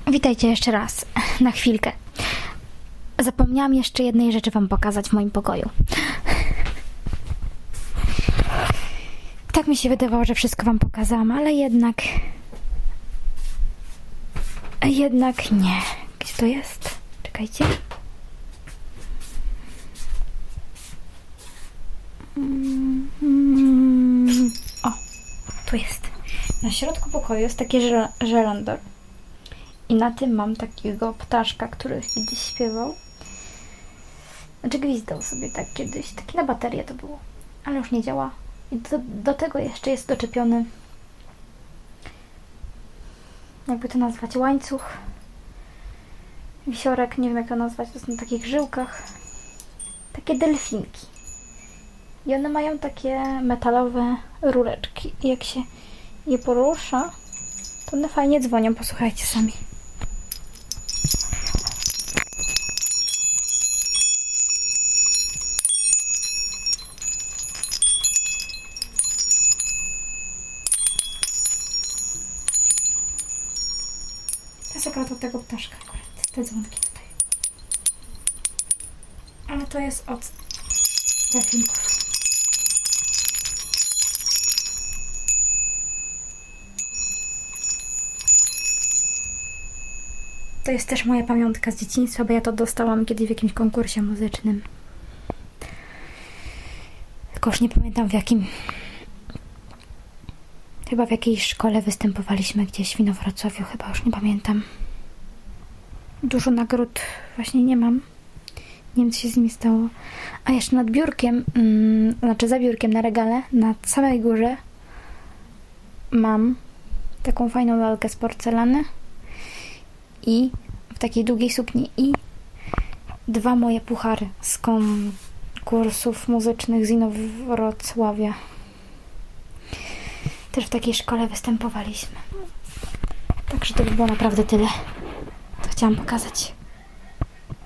Witajcie jeszcze raz, na chwilkę. Zapomniałam jeszcze jednej rzeczy wam pokazać w moim pokoju. Tak mi się wydawało, że wszystko wam pokazałam, ale jednak nie. Gdzie to jest? Czekajcie. O, tu jest. Na środku pokoju jest taki żelandor. I na tym mam takiego ptaszka, który kiedyś śpiewał. Znaczy gwizdał sobie tak kiedyś. Taki na baterię to było. Ale już nie działa. I do tego jeszcze jest doczepiony, jakby to nazwać, łańcuch. Wisiorek, nie wiem jak to nazwać. To są na takich żyłkach. Takie delfinki. I one mają takie metalowe rureczki. I jak się je porusza, to one fajnie dzwonią. Posłuchajcie sami. To jest akurat od tego ptaszka, te dzwonki tutaj. Ale to jest od delfinków. To jest też moja pamiątka z dzieciństwa, bo ja to dostałam kiedyś w jakimś konkursie muzycznym. Tylko już nie pamiętam w jakim. Chyba w jakiejś szkole występowaliśmy gdzieś w Inowrocławiu, chyba już nie pamiętam. Dużo nagród właśnie nie mam. Nie wiem, co się z nimi stało. A jeszcze nad biurkiem, znaczy za biurkiem na regale, na samej górze mam taką fajną lalkę z porcelany i w takiej długiej sukni i 2 moje puchary z konkursów muzycznych z Inowrocławia. Też w takiej szkole występowaliśmy. Także to by było naprawdę tyle, co chciałam pokazać.